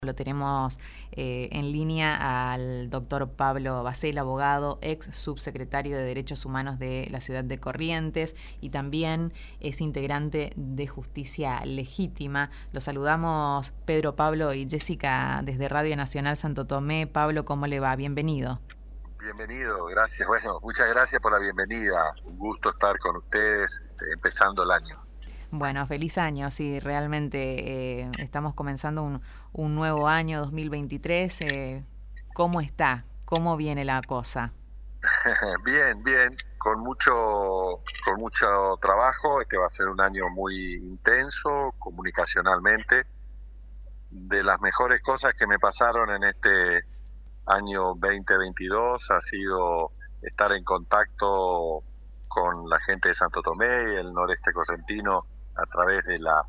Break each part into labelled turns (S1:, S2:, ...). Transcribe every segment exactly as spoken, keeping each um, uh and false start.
S1: Lo tenemos eh, en línea al doctor Pablo Basel, abogado, ex subsecretario de Derechos Humanos de la ciudad de Corrientes y también es integrante de Justicia Legítima. Los saludamos Pedro, Pablo y Jessica desde Radio Nacional Santo Tomé. Pablo, ¿cómo le va? Bienvenido.
S2: Bienvenido, gracias. Bueno, muchas gracias por la bienvenida. Un gusto estar con ustedes este, empezando el año.
S1: Bueno, feliz año, sí, realmente eh, estamos comenzando un, un nuevo año dos mil veintitrés. Eh, ¿Cómo está? ¿Cómo viene la cosa?
S2: Bien, bien, con mucho, con mucho trabajo. Este va a ser un año muy intenso comunicacionalmente. De las mejores cosas que me pasaron en este año veinte veintidós ha sido estar en contacto con la gente de Santo Tomé y el noreste correntino a través de la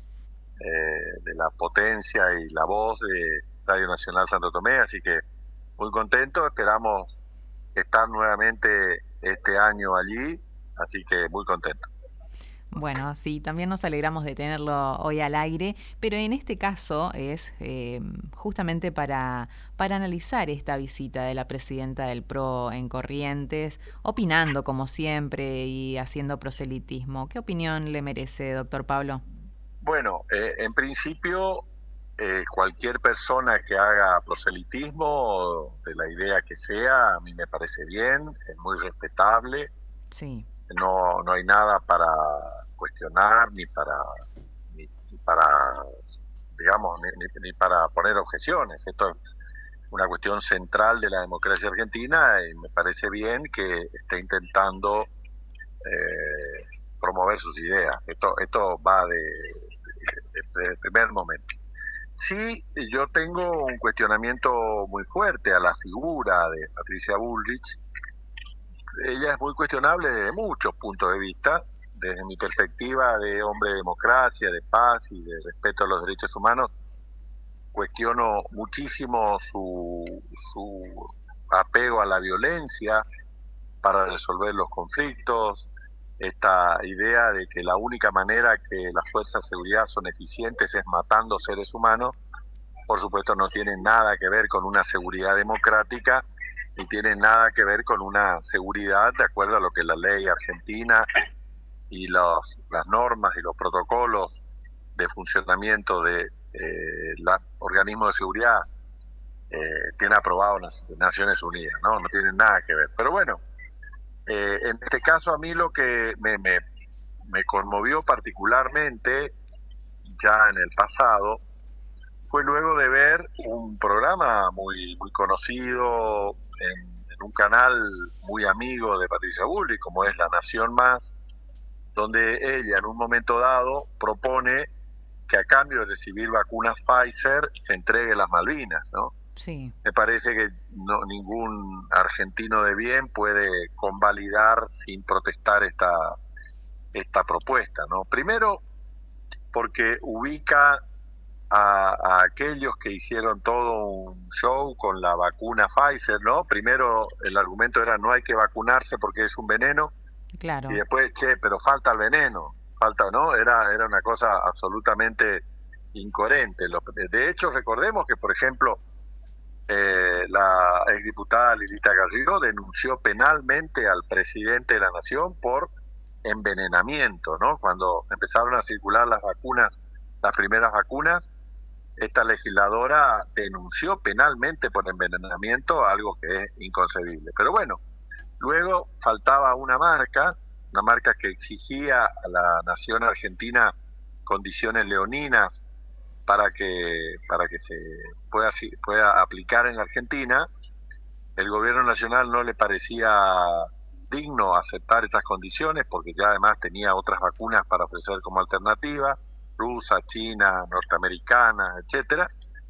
S2: eh, de la potencia y la voz de Radio Nacional Santo Tomé, así que muy contento, esperamos estar nuevamente este año allí, así que muy contento.
S1: Bueno, sí, también nos alegramos de tenerlo hoy al aire, pero en este caso es eh, justamente para, para analizar esta visita de la presidenta del P R O en Corrientes, opinando como siempre y haciendo proselitismo. ¿Qué opinión le merece, doctor Pablo?
S2: Bueno, eh, en principio, eh, cualquier persona que haga proselitismo, de la idea que sea, a mí me parece bien, es muy respetable.
S1: Sí.
S2: No, no hay nada para cuestionar ni para ni, ni para digamos ni, ni, ni para poner objeciones. Esto es una cuestión central de la democracia argentina y me parece bien que esté intentando eh, promover sus ideas. Esto esto va de, de, de, de primer momento. Sí, yo tengo un cuestionamiento muy fuerte a la figura de Patricia Bullrich. Ella es muy cuestionable desde muchos puntos de vista, desde mi perspectiva de hombre de democracia, de paz y de respeto a los derechos humanos. Cuestiono muchísimo su, su apego a la violencia para resolver los conflictos, esta idea de que la única manera que las fuerzas de seguridad son eficientes es matando seres humanos. Por supuesto no tiene nada que ver con una seguridad democrática, ni tiene nada que ver con una seguridad de acuerdo a lo que la ley argentina y los, las normas y los protocolos de funcionamiento de eh, los organismos de seguridad eh, tiene aprobado las Naciones Unidas, ¿no? No tiene nada que ver. Pero bueno, eh, en este caso a mí lo que me, me, me conmovió particularmente ya en el pasado fue luego de ver un programa muy, muy conocido en, en un canal muy amigo de Patricia Bullrich, como es La Nación Más, donde ella en un momento dado propone que a cambio de recibir vacunas Pfizer se entregue las Malvinas, ¿no?
S1: Sí.
S2: Me parece que no, ningún argentino de bien puede convalidar sin protestar esta, esta propuesta, ¿no? Primero, porque ubica A, a aquellos que hicieron todo un show con la vacuna Pfizer, ¿no? Primero el argumento era no hay que vacunarse porque es un veneno,
S1: Claro.
S2: y después, che, pero falta el veneno, falta, ¿no? Era, era una cosa absolutamente incoherente. De hecho, recordemos que, por ejemplo, eh, la exdiputada Lilita Garrido denunció penalmente al presidente de la Nación por envenenamiento, ¿no? Cuando empezaron a circular las vacunas, las primeras vacunas, esta legisladora denunció penalmente por envenenamiento, algo que es inconcebible. Pero bueno, luego faltaba una marca, una marca que exigía a la nación argentina condiciones leoninas para que, para que se pueda, pueda aplicar en la Argentina. El gobierno nacional no le parecía digno aceptar estas condiciones porque ya además tenía otras vacunas para ofrecer como alternativa, rusa, china, norteamericana, etcétera.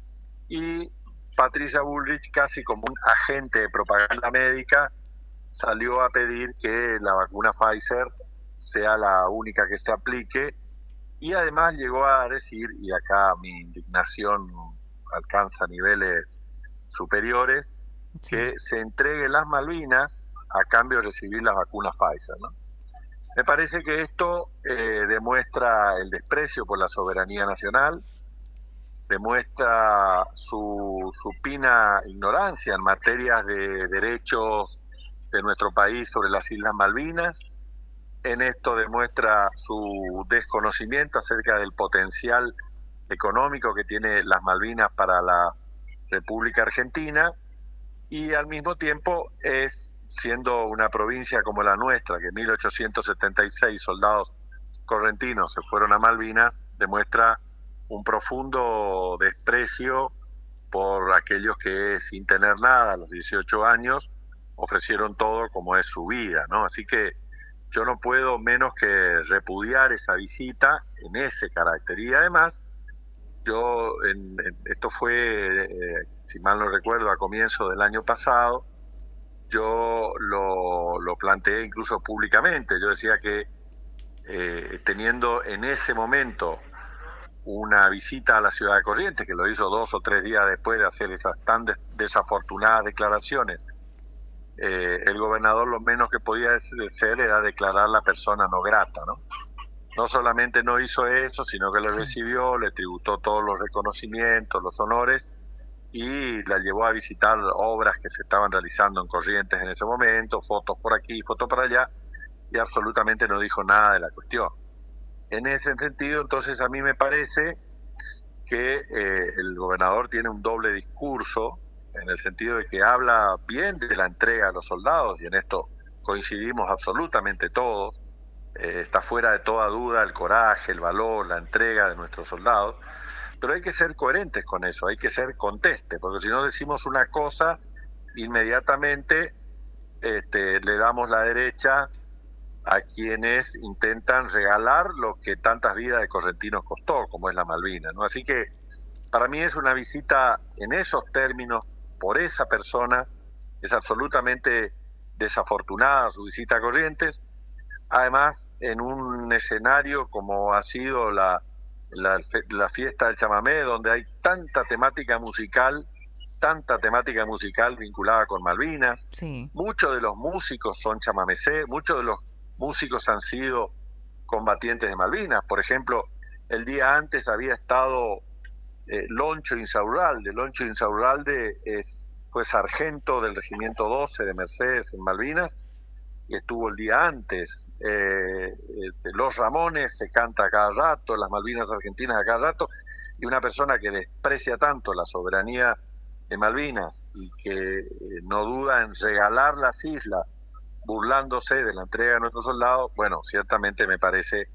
S2: Y Patricia Bullrich, casi como un agente de propaganda médica, salió a pedir que la vacuna Pfizer sea la única que se aplique y además llegó a decir, y acá mi indignación alcanza niveles superiores, sí, que se entregue las Malvinas a cambio de recibir las vacunas Pfizer, ¿no? Me parece que esto eh, demuestra el desprecio por la soberanía nacional, demuestra su supina ignorancia en materias de derechos de nuestro país sobre las Islas Malvinas. En esto demuestra su desconocimiento acerca del potencial económico que tiene las Malvinas para la República Argentina, y al mismo tiempo es, siendo una provincia como la nuestra, que en mil ochocientos setenta y seis soldados correntinos se fueron a Malvinas, demuestra un profundo desprecio por aquellos que sin tener nada a los dieciocho años ofrecieron todo como es su vida, ¿no? Así que yo no puedo menos que repudiar esa visita en ese carácter. Y además, yo, en, en, esto fue, eh, si mal no recuerdo, a comienzo del año pasado, yo lo, lo planteé incluso públicamente. Yo decía que eh, teniendo en ese momento una visita a la ciudad de Corrientes, que lo hizo dos o tres días después de hacer esas tan des desafortunadas declaraciones, eh, el gobernador lo menos que podía hacer era declarar la persona no grata, ¿no? No solamente no hizo eso, sino que le sí. recibió, le tributó todos los reconocimientos, los honores, y la llevó a visitar obras que se estaban realizando en Corrientes en ese momento, fotos por aquí, fotos por allá, y absolutamente no dijo nada de la cuestión. En ese sentido, entonces, a mí me parece que eh, el gobernador tiene un doble discurso, en el sentido de que habla bien de la entrega a los soldados, y en esto coincidimos absolutamente todos. Eh, está fuera de toda duda el coraje, el valor, la entrega de nuestros soldados, pero hay que ser coherentes con eso, hay que ser conteste, porque si no decimos una cosa, inmediatamente este, le damos la derecha a quienes intentan regalar lo que tantas vidas de correntinos costó, como es la Malvinas, ¿no? Así que para mí es una visita en esos términos, por esa persona, es absolutamente desafortunada su visita a Corrientes, además en un escenario como ha sido la, la, la fiesta del chamamé, donde hay tanta temática musical, tanta temática musical vinculada con Malvinas.
S1: Sí.
S2: Muchos de los músicos son chamamecé, muchos de los músicos han sido combatientes de Malvinas. Por ejemplo, el día antes había estado eh, Loncho Insaurralde. Loncho Insaurralde es, fue sargento del Regimiento doce de Mercedes en Malvinas, y estuvo el día antes. Eh, este, Los Ramones se canta a cada rato, las Malvinas argentinas a cada rato, y una persona que desprecia tanto la soberanía de Malvinas y que eh, no duda en regalar las islas burlándose de la entrega de nuestros soldados, bueno, ciertamente me parece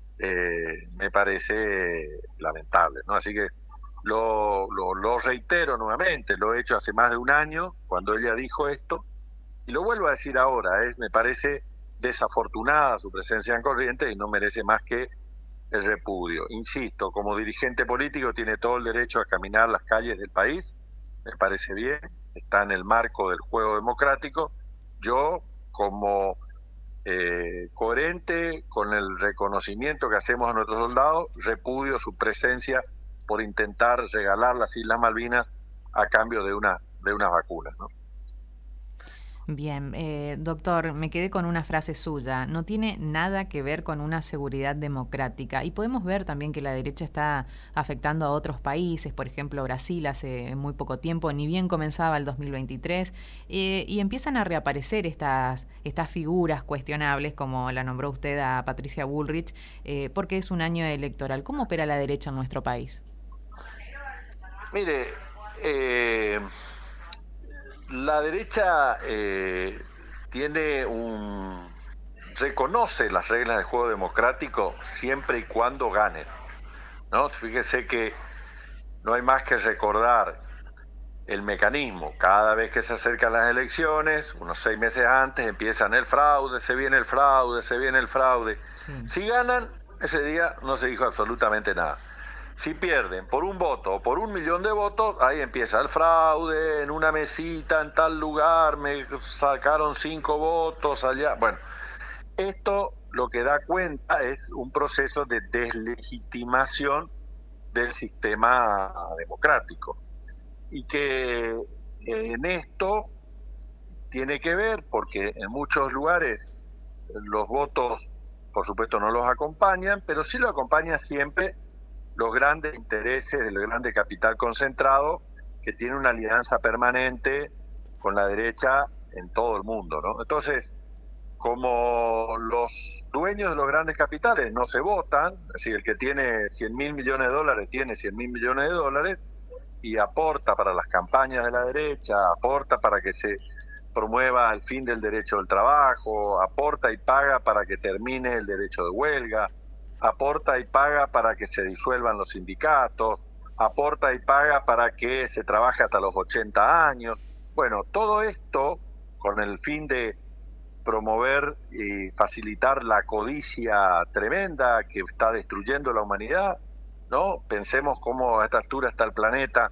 S2: eh, me parece lamentable, ¿no? Así que lo, lo, lo reitero nuevamente, lo he hecho hace más de un año cuando ella dijo esto, y lo vuelvo a decir ahora, es, me parece desafortunada su presencia en Corrientes y no merece más que el repudio. Insisto, como dirigente político tiene todo el derecho a caminar las calles del país, me parece bien, está en el marco del juego democrático. Yo, como eh, coherente con el reconocimiento que hacemos a nuestros soldados, repudio su presencia por intentar regalar las Islas Malvinas a cambio de, una, de unas vacunas, ¿no?
S1: Bien, eh, doctor, me quedé con una frase suya. No tiene nada que ver con una seguridad democrática. Y podemos ver también que la derecha está afectando a otros países, por ejemplo, Brasil hace muy poco tiempo, ni bien comenzaba el dos mil veintitrés, eh, y empiezan a reaparecer estas, estas figuras cuestionables, como la nombró usted a Patricia Bullrich, eh, porque es un año electoral. ¿Cómo opera la derecha en nuestro país?
S2: Mire, eh... la derecha eh, tiene un reconoce las reglas del juego democrático siempre y cuando ganen, ¿no? Fíjese que no hay más que recordar el mecanismo. Cada vez que se acercan las elecciones, unos seis meses antes, empiezan el fraude, se viene el fraude, se viene el fraude. Sí. Si ganan, ese día no se dijo absolutamente nada. Si pierden por un voto o por un millón de votos, ahí empieza el fraude, en una mesita, en tal lugar, me sacaron cinco votos allá. Bueno, esto lo que da cuenta es un proceso de deslegitimación del sistema democrático. Y que en esto tiene que ver porque en muchos lugares los votos, por supuesto, no los acompañan, pero sí lo acompaña siempre los grandes intereses del grande capital concentrado que tiene una alianza permanente con la derecha en todo el mundo, ¿no? Entonces, como los dueños de los grandes capitales no se votan, es decir, el que tiene cien mil millones de dólares tiene cien mil millones de dólares y aporta para las campañas de la derecha, aporta para que se promueva el fin del derecho del trabajo, aporta y paga para que termine el derecho de huelga, aporta y paga para que se disuelvan los sindicatos, aporta y paga para que se trabaje hasta los ochenta años. Bueno, todo esto con el fin de promover y facilitar la codicia tremenda que está destruyendo la humanidad, ¿no? Pensemos cómo a esta altura está el planeta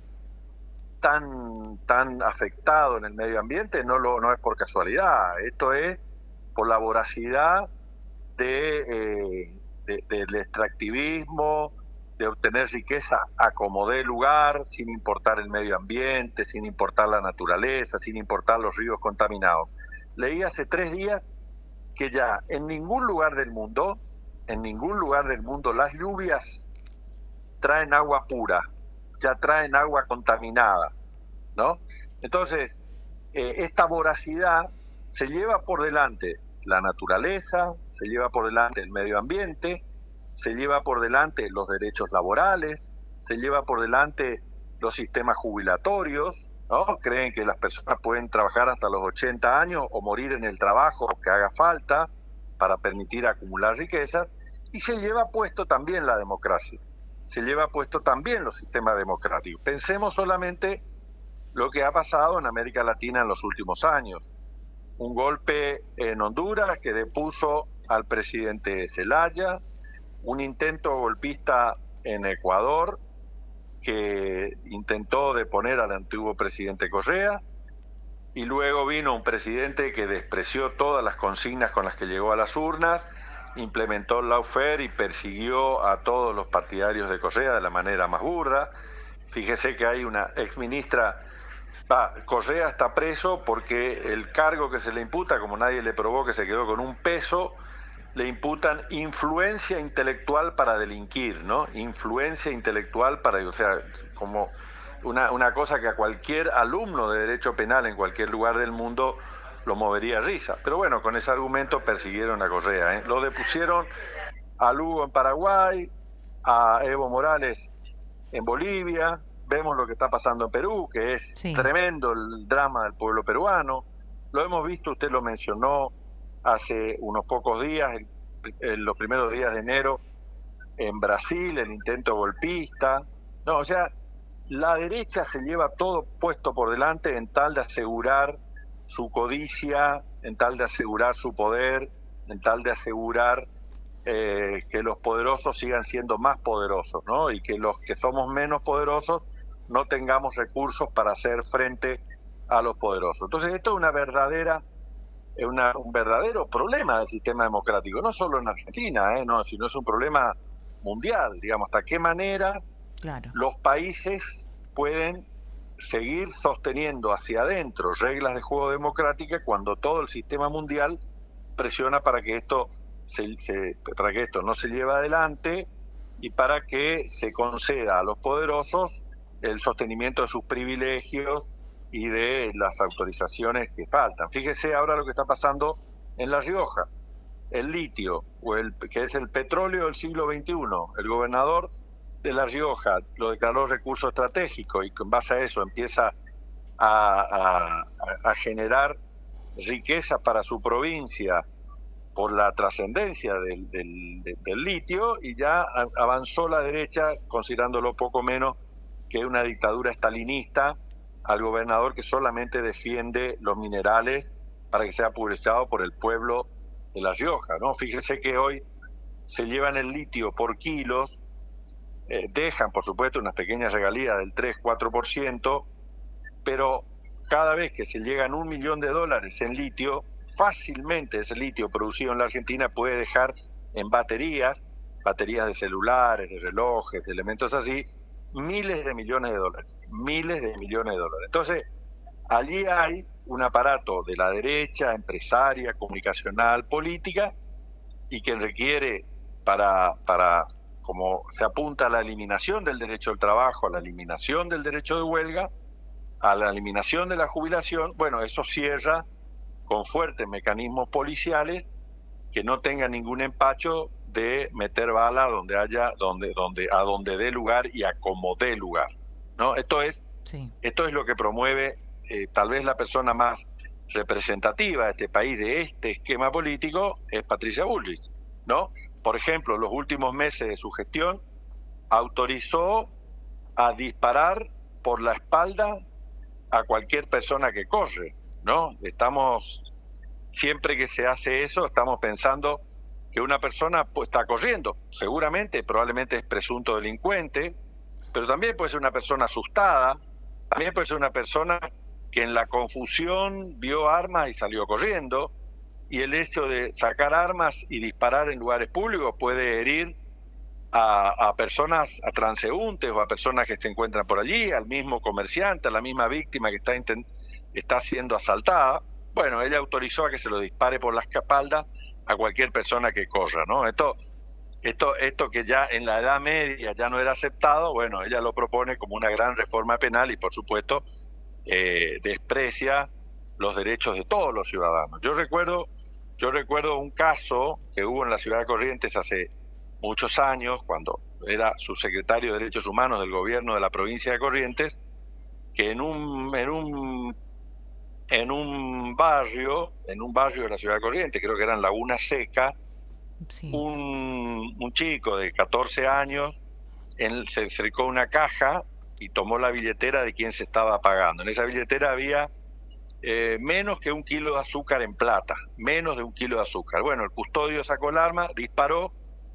S2: tan, tan afectado en el medio ambiente, no, lo, no es por casualidad, esto es por la voracidad de, eh, de, del extractivismo, de obtener riqueza a como dé lugar, sin importar el medio ambiente, sin importar la naturaleza, sin importar los ríos contaminados. Leí hace tres días que ya en ningún lugar del mundo, en ningún lugar del mundo, las lluvias traen agua pura, ya traen agua contaminada, ¿no? Entonces, eh, esta voracidad se lleva por delante la naturaleza, se lleva por delante el medio ambiente, se lleva por delante los derechos laborales, se lleva por delante los sistemas jubilatorios, ¿no? Creen que las personas pueden trabajar hasta los ochenta años o morir en el trabajo que haga falta para permitir acumular riquezas, y se lleva puesto también la democracia, se lleva puesto también los sistemas democráticos. Pensemos solamente lo que ha pasado en América Latina en los últimos años. Un golpe en Honduras que depuso al presidente Zelaya, un intento golpista en Ecuador que intentó deponer al antiguo presidente Correa, y luego vino un presidente que despreció todas las consignas con las que llegó a las urnas, implementó el lawfare y persiguió a todos los partidarios de Correa de la manera más burda. Fíjese que hay una exministra, va, Correa está preso porque el cargo que se le imputa, como nadie le probó que se quedó con un peso, le imputan influencia intelectual para delinquir, ¿no? Influencia intelectual para, o sea, como una, una cosa que a cualquier alumno de derecho penal en cualquier lugar del mundo lo movería a risa. Pero bueno, con ese argumento persiguieron a Correa, ¿eh? Lo depusieron a Lugo en Paraguay, a Evo Morales en Bolivia, vemos lo que está pasando en Perú, que es sí. tremendo el drama del pueblo peruano, lo hemos visto, usted lo mencionó, hace unos pocos días, en los primeros días de enero, en Brasil, el intento golpista. No, o sea, la derecha se lleva todo puesto por delante en tal de asegurar su codicia, en tal de asegurar su poder, en tal de asegurar eh, que los poderosos sigan siendo más poderosos, ¿no? Y que los que somos menos poderosos no tengamos recursos para hacer frente a los poderosos. Entonces, esto es una verdadera... es una, un verdadero problema del sistema democrático, no solo en Argentina, ¿eh? no, sino es un problema mundial, digamos, hasta qué manera claro. los países pueden seguir sosteniendo hacia adentro reglas de juego democráticas cuando todo el sistema mundial presiona para que esto se, se, para que esto no se lleve adelante y para que se conceda a los poderosos el sostenimiento de sus privilegios y de las autorizaciones que faltan. Fíjese ahora lo que está pasando en La Rioja. El litio, o el, que es el petróleo del siglo veintiuno. El gobernador de La Rioja lo declaró recurso estratégico y con base a eso empieza a, a, a generar riqueza para su provincia por la trascendencia del, del, del litio, y ya avanzó la derecha considerándolo poco menos que una dictadura estalinista al gobernador que solamente defiende los minerales para que sea aprovechado por el pueblo de La Rioja, ¿no? Fíjense que hoy se llevan el litio por kilos, eh, dejan por supuesto unas pequeñas regalías del tres cuatro por ciento, pero cada vez que se llegan un millón de dólares en litio, fácilmente ese litio producido en la Argentina puede dejar en baterías, baterías de celulares, de relojes, de elementos así, miles de millones de dólares, miles de millones de dólares. Entonces, allí hay un aparato de la derecha, empresaria, comunicacional, política, y que requiere para, para como se apunta a la eliminación del derecho al trabajo, a la eliminación del derecho de huelga, a la eliminación de la jubilación, bueno, eso cierra con fuertes mecanismos policiales que no tengan ningún empacho de meter bala donde haya, donde, donde, a donde dé lugar y a como dé lugar, ¿no? Esto es, sí. esto es lo que promueve eh, tal vez la persona más representativa de este país, de este esquema político, es Patricia Bullrich, ¿no? Por ejemplo, los últimos meses de su gestión autorizó a disparar por la espalda a cualquier persona que corre, ¿no? Estamos, siempre que se hace eso, estamos pensando que una persona pues, está corriendo, seguramente, probablemente es presunto delincuente, pero también puede ser una persona asustada, también puede ser una persona que en la confusión vio armas y salió corriendo, y el hecho de sacar armas y disparar en lugares públicos puede herir a, a personas, a transeúntes o a personas que se encuentran por allí, al mismo comerciante, a la misma víctima que está, está siendo asaltada. Bueno, ella autorizó a que se lo dispare por la espalda a cualquier persona que corra, ¿no? Esto, esto, esto que ya en la Edad Media ya no era aceptado, bueno, ella lo propone como una gran reforma penal y, por supuesto, eh, desprecia los derechos de todos los ciudadanos. Yo recuerdo, yo recuerdo un caso que hubo en la ciudad de Corrientes hace muchos años, cuando era subsecretario de Derechos Humanos del gobierno de la provincia de Corrientes, que en un, en un, en un barrio, en un barrio de la ciudad de Corrientes, creo que era en Laguna Seca, sí. un, un chico de catorce años él se acercó a una caja y tomó la billetera de quien se estaba pagando. En esa billetera había eh, menos que un kilo de azúcar en plata, menos de un kilo de azúcar. Bueno, el custodio sacó el arma, disparó,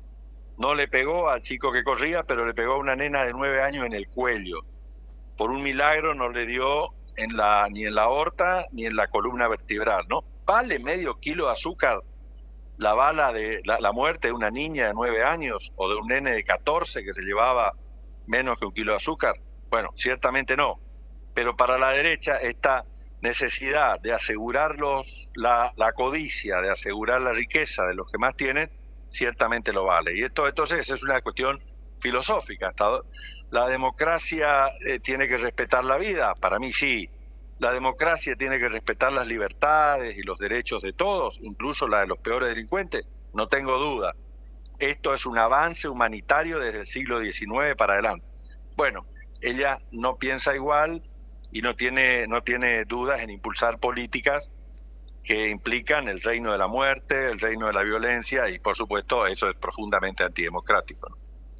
S2: no le pegó al chico que corría, pero le pegó a una nena de nueve años en el cuello. Por un milagro no le dio en la, ni en la aorta ni en la columna vertebral, ¿no? ¿Vale medio kilo de azúcar la bala de la, la muerte de una niña de nueve años o de un nene de catorce que se llevaba menos que un kilo de azúcar? Bueno, ciertamente no. Pero para la derecha esta necesidad de asegurar los, la, la codicia, de asegurar la riqueza de los que más tienen, ciertamente lo vale. Y esto entonces es una cuestión filosófica. ¿La democracia eh, tiene que respetar la vida? Para mí sí. La democracia tiene que respetar las libertades y los derechos de todos, incluso la de los peores delincuentes, no tengo duda. Esto es un avance humanitario desde el siglo diecinueve para adelante. Bueno, ella no piensa igual y no tiene, no tiene dudas en impulsar políticas que implican el reino de la muerte, el reino de la violencia, y por supuesto eso es profundamente antidemocrático, ¿no?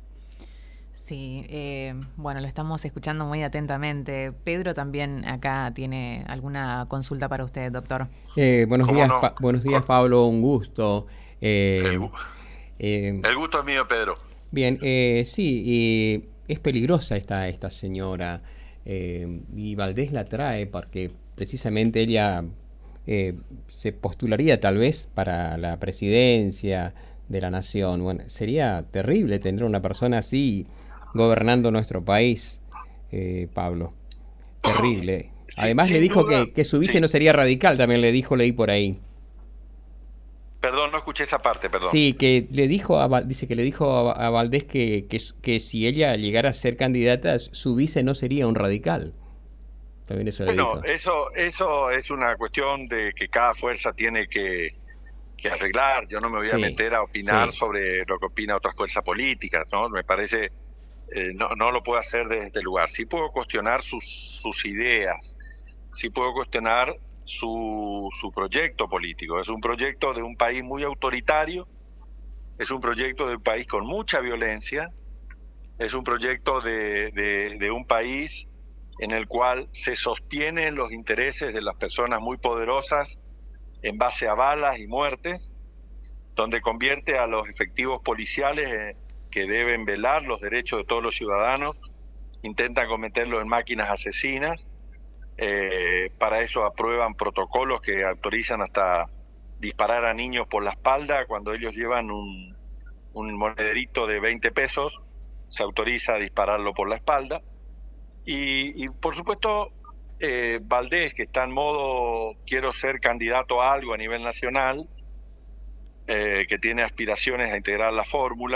S1: Sí, eh, bueno, lo estamos escuchando muy atentamente. Pedro también acá tiene alguna consulta para usted, doctor.
S3: Eh, buenos días, no? pa buenos días, Pablo, un gusto. Eh,
S2: el, eh, el gusto es mío, Pedro.
S3: Bien, eh, sí, eh, es peligrosa esta, esta señora, eh, y Valdés la trae porque precisamente ella eh, se postularía tal vez para la presidencia de la nación. Bueno, sería terrible tener una persona así gobernando nuestro país, eh, Pablo. Terrible. Además sí, le dijo duda, que, que su vice sí. no sería radical, también le dijo, leí por ahí.
S2: Perdón, no escuché esa parte, perdón.
S3: Sí, que le dijo a, dice que le dijo a, a Valdés que, que, que si ella llegara a ser candidata, su vice no sería un radical. También eso le
S2: bueno,
S3: dijo.
S2: eso, eso es una cuestión de que cada fuerza tiene que, que arreglar. Yo no me voy sí, a meter a opinar sí. sobre lo que opina otras fuerzas políticas, ¿no? Me parece... Eh, no, no lo puedo hacer desde este lugar. Sí puedo cuestionar sus, sus ideas, sí puedo cuestionar su, su proyecto político. Es un proyecto de un país muy autoritario, es un proyecto de un país con mucha violencia, es un proyecto de, de, de un país en el cual se sostienen los intereses de las personas muy poderosas en base a balas y muertes, donde convierte a los efectivos policiales en que deben velar los derechos de todos los ciudadanos, intentan cometerlo en máquinas asesinas, eh, para eso aprueban protocolos que autorizan hasta disparar a niños por la espalda. Cuando ellos llevan un, un monederito de veinte pesos, se autoriza a dispararlo por la espalda. Y, y por supuesto, eh, Valdés, que está en modo quiero ser candidato a algo a nivel nacional, eh, que tiene aspiraciones a integrar la fórmula,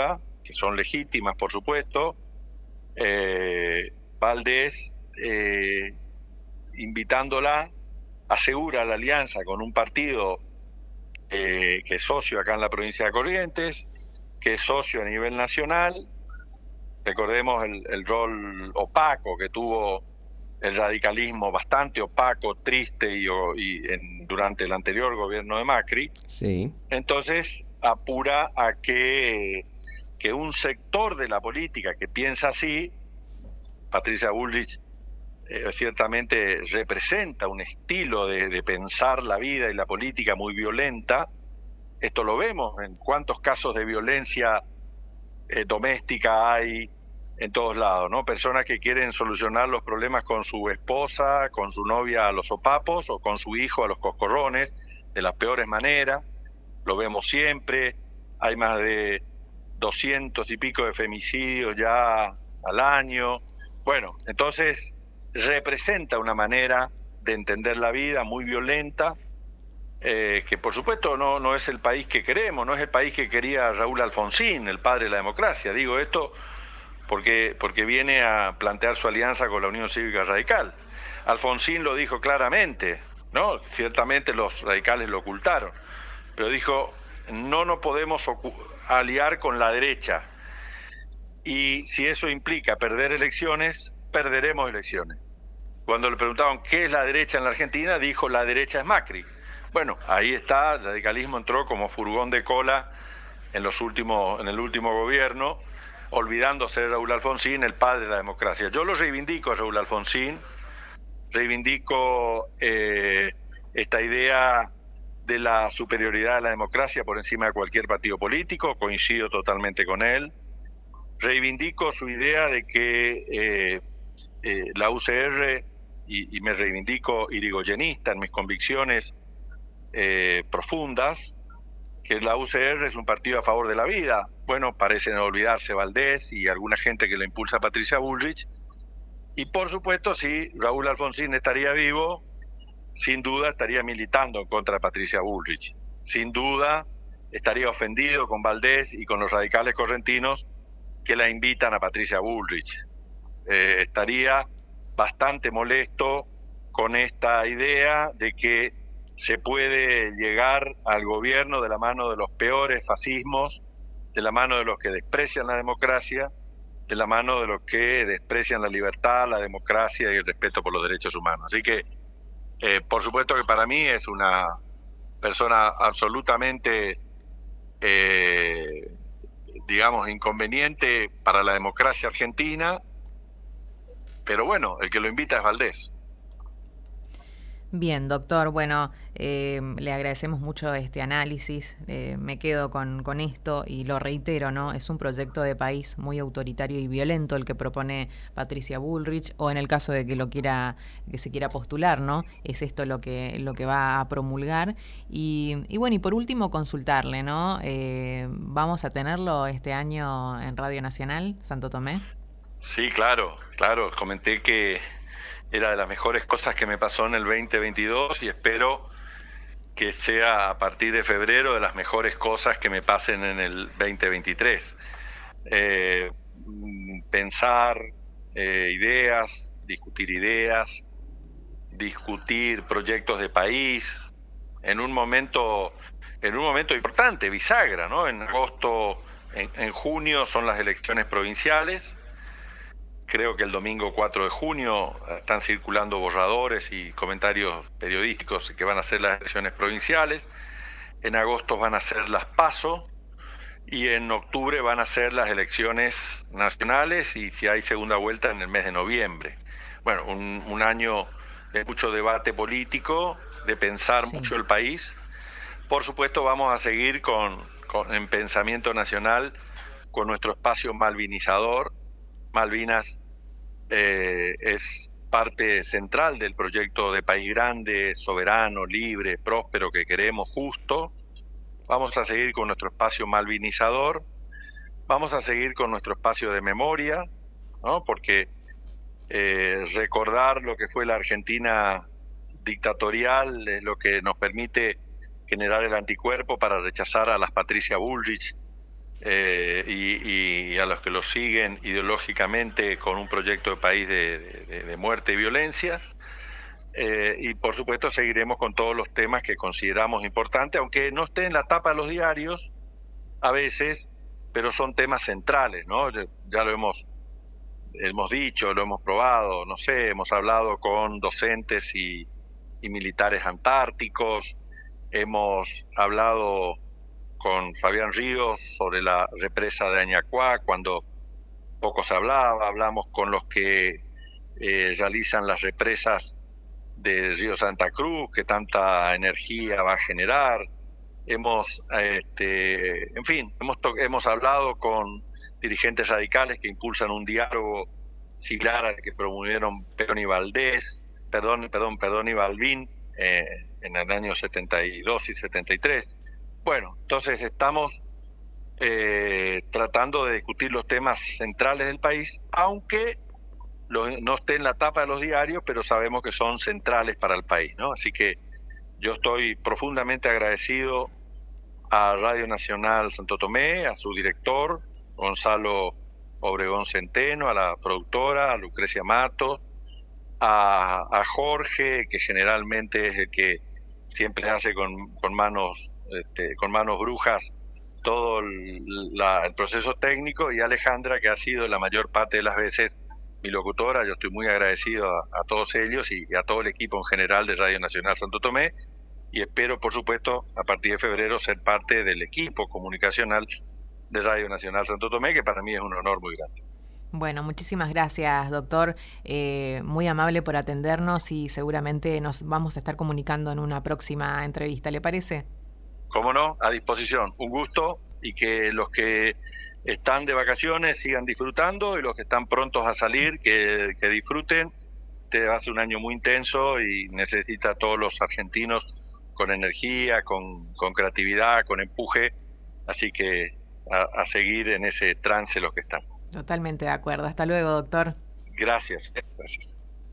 S2: que son legítimas, por supuesto, eh, Valdés, eh, invitándola, asegura la alianza con un partido eh, que es socio acá en la provincia de Corrientes, que es socio a nivel nacional. Recordemos el, el rol opaco que tuvo el radicalismo, bastante opaco, triste y, y en, durante el anterior gobierno de Macri.
S3: Sí.
S2: Entonces apura a que, que un sector de la política que piensa así, Patricia Bullrich eh, ciertamente representa un estilo de, de pensar la vida y la política muy violenta. Esto lo vemos en cuántos casos de violencia eh, doméstica hay en todos lados, ¿no? Personas que quieren solucionar los problemas con su esposa, con su novia a los sopapos o con su hijo a los coscorrones, de las peores maneras. Lo vemos siempre. Hay más de doscientos y pico de femicidios ya al año. Bueno, entonces representa una manera de entender la vida muy violenta, eh, que por supuesto no, no es el país que queremos, no es el país que quería Raúl Alfonsín, el padre de la democracia. Digo esto porque, porque viene a plantear su alianza con la Unión Cívica Radical. Alfonsín lo dijo claramente, ¿no? Ciertamente los radicales lo ocultaron, pero dijo, no nos podemos aliar con la derecha, y si eso implica perder elecciones, perderemos elecciones. Cuando le preguntaban qué es la derecha en la Argentina, dijo, la derecha es Macri. Bueno, ahí está, el radicalismo entró como furgón de cola en, los últimos, en el último gobierno, olvidándose de Raúl Alfonsín, el padre de la democracia. Yo lo reivindico a Raúl Alfonsín, reivindico eh, esta idea de la superioridad de la democracia por encima de cualquier partido político, coincido totalmente con él. Reivindico su idea de que eh, eh, la U C R, y, y me reivindico irigoyenista en mis convicciones eh, profundas, que la U C R es un partido a favor de la vida. Bueno, parecen olvidarse Valdés y alguna gente que le impulsa a Patricia Bullrich. Y por supuesto, si Raúl Alfonsín estaría vivo, sin duda estaría militando en contra de Patricia Bullrich. Sin duda estaría ofendido con Valdés y con los radicales correntinos que la invitan a Patricia Bullrich. Eh, estaría bastante molesto con esta idea de que se puede llegar al gobierno de la mano de los peores fascismos, de la mano de los que desprecian la democracia, de la mano de los que desprecian la libertad, la democracia y el respeto por los derechos humanos. Así que, eh, por supuesto que para mí es una persona absolutamente, eh, digamos, inconveniente para la democracia argentina, pero bueno, el que lo invita es Valdés.
S1: Bien, doctor, bueno, eh, le agradecemos mucho este análisis, eh, me quedo con, con esto y lo reitero, ¿no? Es un proyecto de país muy autoritario y violento el que propone Patricia Bullrich, o en el caso de que lo quiera, que se quiera postular, ¿no? Es esto lo que, lo que va a promulgar. Y, y bueno, y por último consultarle, ¿no? Eh, ¿Vamos a tenerlo este año en Radio Nacional, Santo Tomé?
S2: Sí, claro, claro, comenté que era de las mejores cosas que me pasó en el veinte veintidós y espero que sea a partir de febrero de las mejores cosas que me pasen en el veinte veintitrés. Eh, pensar eh, ideas, discutir ideas, discutir proyectos de país en un momento, en un momento importante, bisagra, ¿no? En agosto, en, en junio son las elecciones provinciales. Creo que el domingo cuatro de junio están circulando borradores y comentarios periodísticos que van a ser las elecciones provinciales. En agosto van a ser las PASO y en octubre van a ser las elecciones nacionales y si hay segunda vuelta en el mes de noviembre. Bueno, un, un año de mucho debate político, de pensar sí. mucho el país. Por supuesto vamos a seguir con, con en Pensamiento Nacional con nuestro espacio malvinizador. Malvinas eh, es parte central del proyecto de país grande, soberano, libre, próspero que queremos, justo. Vamos a seguir con nuestro espacio malvinizador, vamos a seguir con nuestro espacio de memoria, ¿no? Porque eh, recordar lo que fue la Argentina dictatorial es lo que nos permite generar el anticuerpo para rechazar a las Patricia Bullrich eh, y, y a los que lo siguen ideológicamente con un proyecto de país de, de, de muerte y violencia. Eh, y por supuesto seguiremos con todos los temas que consideramos importantes, aunque no esté en la tapa de los diarios a veces, pero son temas centrales, ¿no? Ya lo hemos, hemos dicho, lo hemos probado, no sé, hemos hablado con docentes y, y militares antárticos, hemos hablado con Fabián Ríos sobre la represa de Añacuá, cuando poco se hablaba, hablamos con los que eh, realizan las represas de Río Santa Cruz, que tanta energía va a generar. Hemos, este, en fin, hemos, hemos hablado con dirigentes radicales que impulsan un diálogo similar al que promovieron Perón y Valdés, perdón, perdón, Perón y Balbín eh, en el año setenta y dos y setenta y tres. Bueno, entonces estamos eh, tratando de discutir los temas centrales del país, aunque Los, no esté en la tapa de los diarios, pero sabemos que son centrales para el país, ¿no? Así que yo estoy profundamente agradecido a Radio Nacional Santo Tomé, a su director, Gonzalo Obregón Centeno, a la productora, a Lucrecia Matos, a, a Jorge, que generalmente es el que siempre hace con, con manos este, con manos brujas todo el, la, el proceso técnico, y a Alejandra, que ha sido la mayor parte de las veces mi locutora. Yo estoy muy agradecido a, a todos ellos y a todo el equipo en general de Radio Nacional Santo Tomé, y espero, por supuesto, a partir de febrero ser parte del equipo comunicacional de Radio Nacional Santo Tomé, que para mí es un honor muy grande.
S1: Bueno, muchísimas gracias, doctor. Eh, muy amable por atendernos, y seguramente nos vamos a estar comunicando en una próxima entrevista, ¿le parece?
S2: Cómo no, a disposición. Un gusto, y que los que están de vacaciones sigan disfrutando, y los que están prontos a salir, que, que disfruten. Este va a ser un año muy intenso y necesita a todos los argentinos con energía, con, con creatividad, con empuje, así que a, a seguir en ese trance los que están.
S1: Totalmente de acuerdo. Hasta luego, doctor.
S2: Gracias. Gracias.